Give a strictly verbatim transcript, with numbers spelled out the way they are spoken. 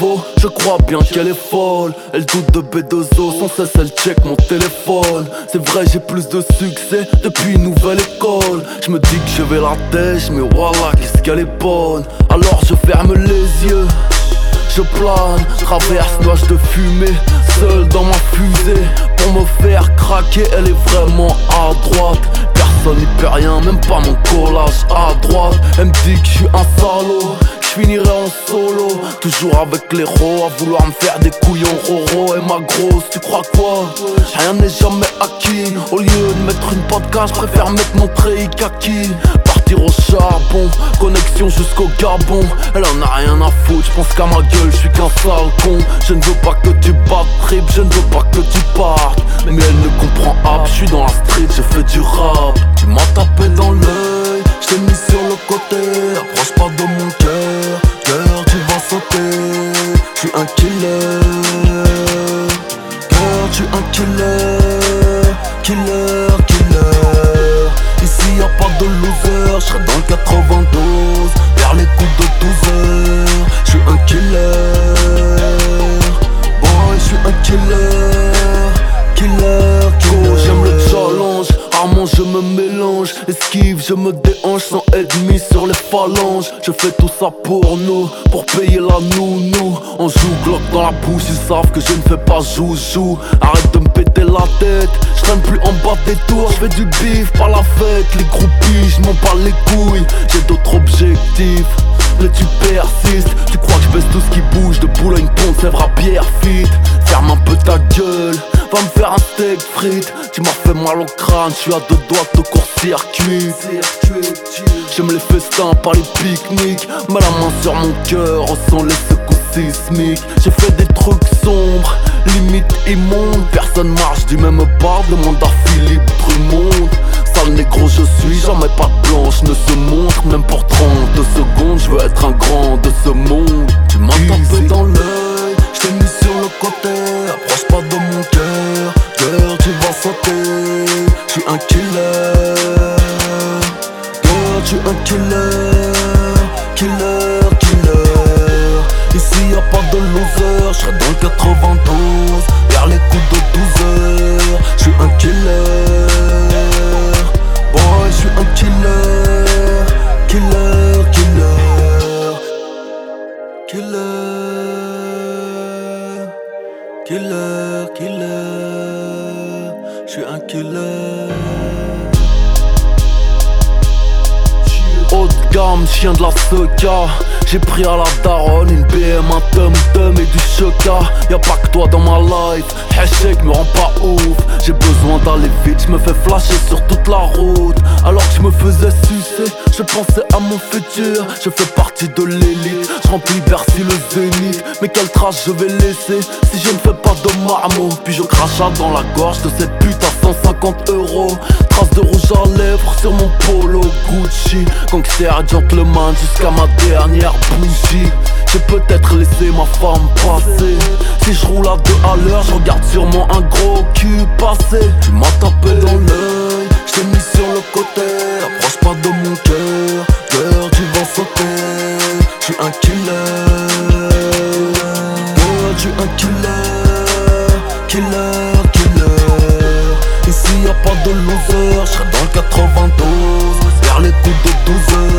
vaut. Je crois bien qu'elle est folle. Elle doute de B deux O, sans cesse elle check mon téléphone. C'est vrai j'ai plus de succès depuis une nouvelle école. Je me dis que je vais la têche, mais voilà qu'est-ce qu'elle est bonne. Alors je ferme les yeux, je plane, traverse nuage de fumée, seul dans ma fusée. Pour me faire craquer, elle est vraiment à droite. Personne n'y peut rien, même pas mon collage à droite. Elle me dit que je suis un salaud, je finirai en solo. Toujours avec les ros, à vouloir me faire des couillons roro. Et ma grosse, tu crois quoi? Rien n'est jamais acquis. Au lieu de mettre une podcast, je préfère mettre mon treillis kaki. Partir au charbon, connexion jusqu'au Gabon. Elle en a rien à foutre, je pense qu'à ma gueule, je suis qu'un sale con. Je ne veux pas que tu battes trip, je ne veux pas que tu partes. Mais elle ne comprend pas, je suis dans la street, je fais du rap. Tu m'as tapé dans l'œil, je t'ai mis sur le côté. Approche pas de mon cœur, cœur tu vas sauter. Je suis un killer, cœur tu es un killer, killer, killer. Ici y'a pas de loser, j'serai dans le quatre-vingt-douze, vers les coups de douze heures. J'suis un killer, boy j'suis un killer, killer, killer. J'aime le challenge, rarement je me mélange. Esquive, je me déhanche sans ennemi sur les phalanges. Je fais tout ça pour nous, pour payer la nounou. On joue Glock dans la bouche, ils savent que je ne fais pas joujou. Arrête de me péter la tête, je traîne plus en bas des tours. Je fais du bif, pas la fête, les groupies, je m'en bats les couilles. J'ai d'autres objectifs, mais tu persistes. Tu crois que je baisse tout ce qui bouge, de Boulogne, Pont, Sèvres à Pierrefitte. Ferme un peu ta gueule, va me faire un steak frites. Tu m'as fait mal au crâne, je suis à deux doigts de court-circuit. J'aime les festins, pas les pique-niques. Mets la main sur mon cœur, ressens les secousses sismiques. J'ai fait des trucs sombres, limite immondes. Personne marche du même pas, demande à Philippe Drummond. Sale négro je suis, jamais pas de blanche ne se montre. Même pour trente secondes, je veux être un grand de ce monde. Tu m'as tapé dans l'œil, je t'ai mis sur le côté. Approche pas de mon cœur, cœur tu vas sauter. Je suis un killer, cœur tu es un killer, killer, killer. Ici y'a pas de loser, j'serai dans le quatre-vingt-douze, vers les coups de douze heures. Je suis un killer, boy je suis un killer, killer, killer, killer, killer, killer. Je suis un killer. Haut de gamme, chien de la Seca. J'ai pris à la daronne une B M, un tum-tum et du choca. Y'a pas que toi dans ma life, hashtag me rend pas ouf. J'ai besoin d'aller vite, je me fais flasher sur toute la route. Alors que je me faisais sucer, je pensais à mon futur. Je fais partie de l'élite, je remplis Bercy le zénith. Mais quelle trace je vais laisser si je ne fais pas de marmot. Puis je cracha dans la gorge de cette pute à cent cinquante euros. Trace de rouge à lèvres sur mon polo Gucci. Gangster gentleman jusqu'à ma dernière bougie. J'ai peut-être laissé ma femme passer. Si je roule à deux à l'heure, je regarde sûrement un gros cul passer. Tu m'as tapé dans l'œil, je t'ai mis sur le côté. Approche pas de mon cœur, cœur tu vas sauter. Je suis un killer, cœur tu es un killer, killer, killer. Ici y'a pas de loser, j'serai dans le quatre-vingt-douze, vers les coups de douze heures.